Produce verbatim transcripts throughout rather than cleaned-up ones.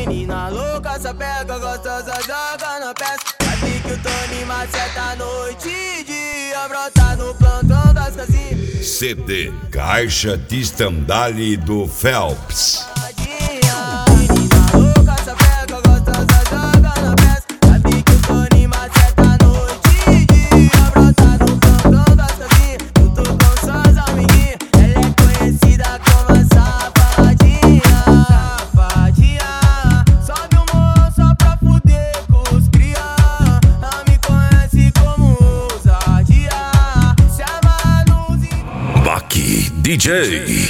Menina louca, só pega gostosa, joga na peça. Sabe que o Tony maceta a noite e dia, brota no plantão das casinhas. C D Caixa de Estandale do Phelps. D J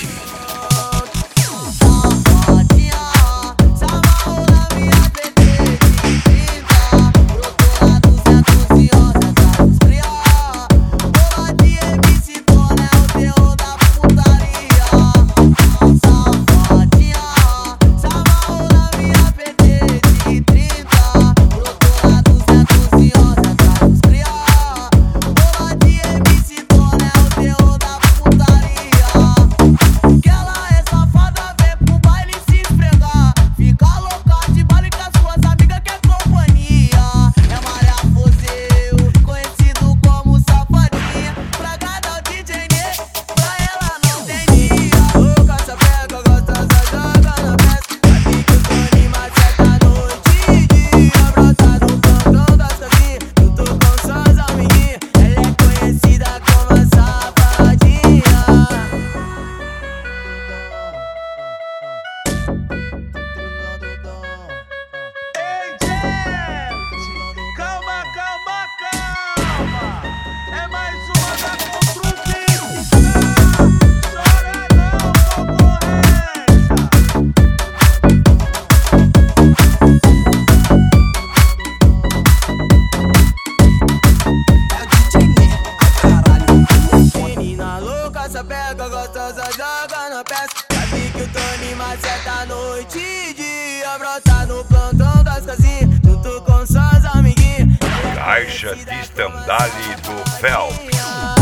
pega gostosa, joga na peça. Sabe que o Tony maceta a noite e dia, brota no plantão das casinhas, junto com suas amiguinhas. Caixa de Estandale do Phelps.